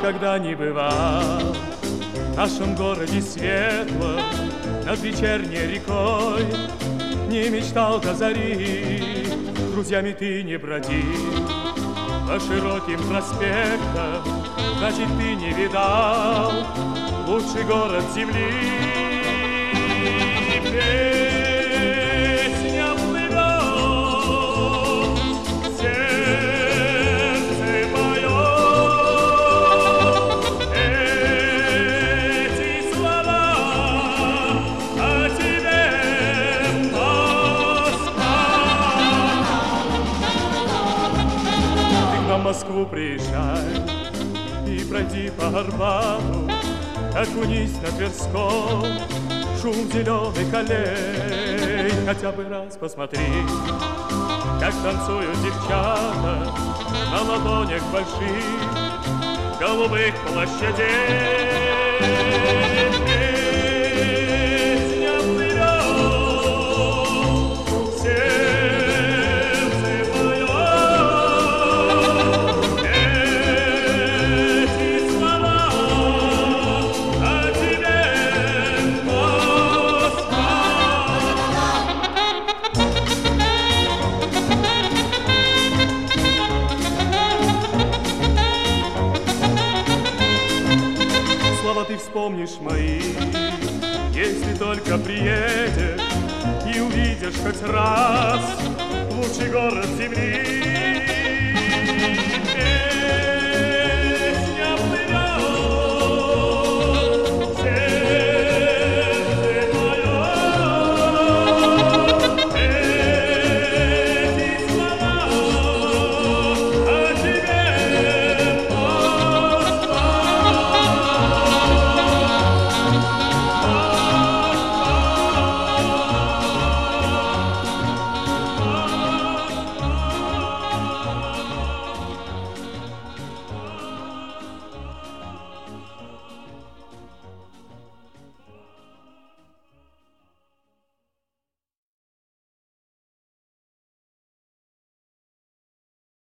никогда не бывал в нашем городе светлом над вечерней рекой, не мечтал до зари, друзьями ты не бродил по широким проспектам, значит, ты не видал лучший город земли. Песня плывет в сердце моем, эти слова о тебе, Москва. Ты на Москву приезжай и пройди по Арбату, окунись на Тверском шум зеленых аллей, хотя бы раз посмотри, как танцуют девчата на ладонях больших голубых площадей. Песня плывет в сердце моем, эти слова о тебе, Москва. Слова ты вспомнишь мои, если только приедешь и увидишь хоть раз лучший город земли.